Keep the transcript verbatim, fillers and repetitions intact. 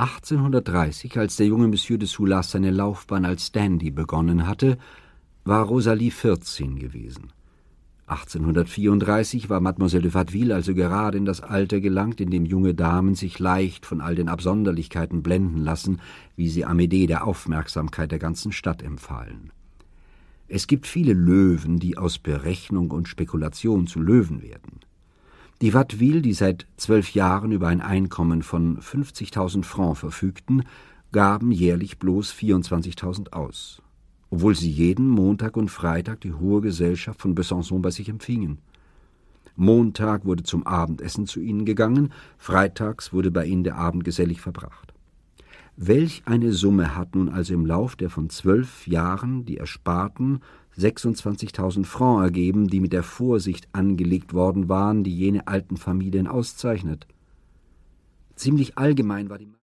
achtzehnhundertdreißig, als der junge Monsieur de Soulas seine Laufbahn als Dandy begonnen hatte, war Rosalie vierzehn gewesen. achtzehnhundertvierunddreißig war Mademoiselle de Watteville also gerade in das Alter gelangt, in dem junge Damen sich leicht von all den Absonderlichkeiten blenden lassen, wie sie Amédée der Aufmerksamkeit der ganzen Stadt empfahlen. Es gibt viele Löwen, die aus Berechnung und Spekulation zu Löwen werden. Die Watteville, die seit zwölf Jahren über ein Einkommen von fünfzigtausend Francs verfügten, gaben jährlich bloß vierundzwanzigtausend aus, obwohl sie jeden Montag und Freitag die hohe Gesellschaft von Besançon bei sich empfingen. Montag wurde zum Abendessen zu ihnen gegangen, freitags wurde bei ihnen der Abend gesellig verbracht. Welch eine Summe hat nun also im Lauf der von zwölf Jahren die ersparten sechsundzwanzigtausend Francs ergeben, die mit der Vorsicht angelegt worden waren, die jene alten Familien auszeichnet. Ziemlich allgemein war die